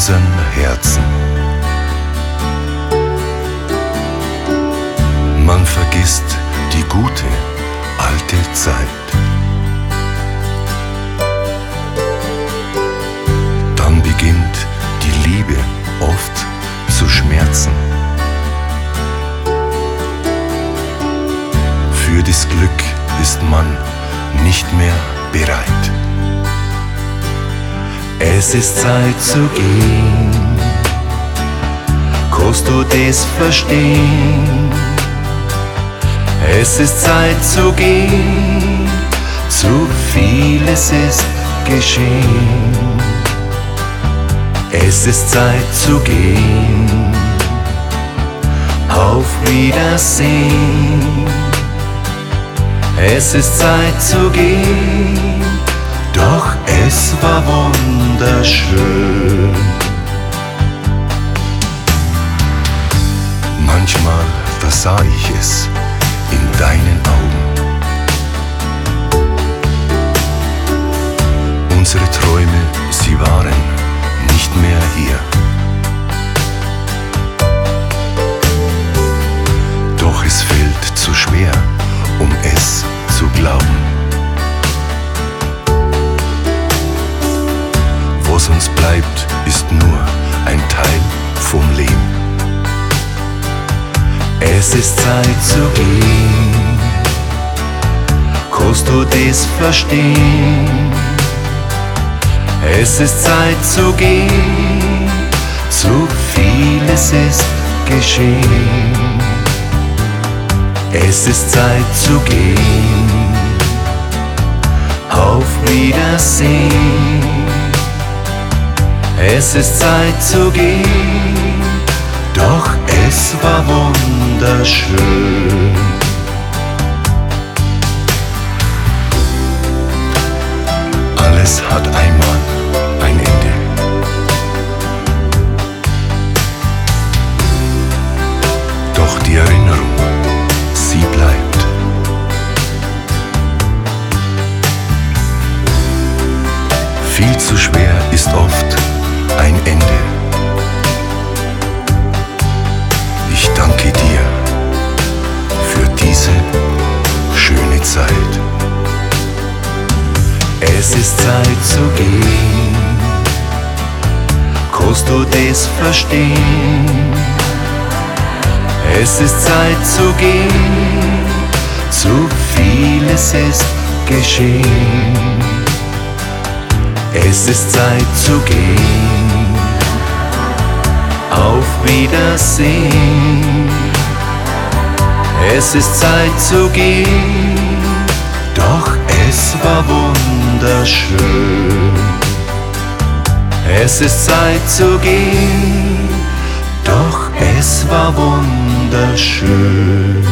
unseren Herzen. Man vergisst die gute alte Zeit. Dann beginnt die Liebe oft zu schmerzen. Für das Glück ist man nicht mehr bereit. Es ist Zeit zu gehen, kannst du das verstehen? Es ist Zeit zu gehen, zu vieles ist geschehen. Es ist Zeit zu gehen, auf Wiedersehen. Es ist Zeit zu gehen, doch es war wunderschön. Manchmal, da sah ich es in deinen Augen. Unsere Träume, sie waren nicht mehr hier. Doch es fällt zu schwer, um es zu glauben. Was uns bleibt, ist nur ein Teil vom Leben. Es ist Zeit zu gehen, kannst du das verstehen? Es ist Zeit zu gehen, zu vieles ist geschehen. Es ist Zeit zu gehen, auf Wiedersehen. Es ist Zeit zu gehen, doch es war wunderschön. Alles hat einmal ein Ende. Doch die Erinnerung, sie bleibt. Viel zu schwer ist oft ein Ende. Ich danke dir für diese schöne Zeit. Es ist Zeit zu gehen, kannst du das verstehen? Es ist Zeit zu gehen, zu vieles ist geschehen. Es ist Zeit zu gehen, auf Wiedersehen. Es ist Zeit zu gehen, doch es war wunderschön. Es ist Zeit zu gehen, doch es war wunderschön.